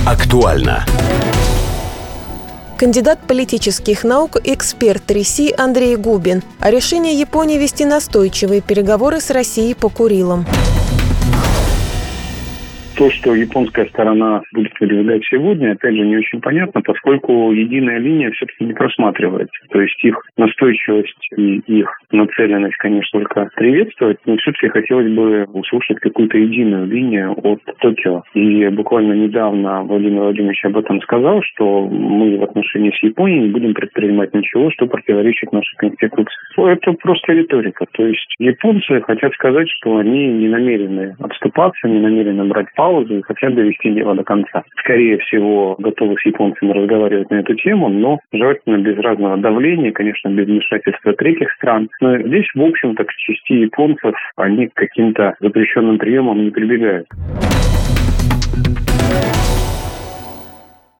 Актуально. Кандидат политических наук, эксперт РИСИ Андрей Губин о решении Японии вести настойчивые переговоры с Россией по Курилам. То, что японская сторона будет выдвигать сегодня, опять же, не очень понятно, поскольку единая линия все-таки не просматривается. То есть их настойчивость и их нацеленность, конечно, только приветствовать, но все-таки хотелось бы услышать какую-то единую линию от Токио. И буквально недавно Владимир Владимирович об этом сказал, что мы в отношении с Японией не будем предпринимать ничего, что противоречит нашей Конституции. Это просто риторика. То есть японцы хотят сказать, что они не намерены отступаться, не намерены брать паузу и хотят довести дело до конца. Скорее всего, готовы с японцами разговаривать на эту тему, но желательно без разного давления, конечно, без вмешательства третьих стран. Но здесь, в общем-то, к части японцев они к каким-то запрещенным приемам не прибегают.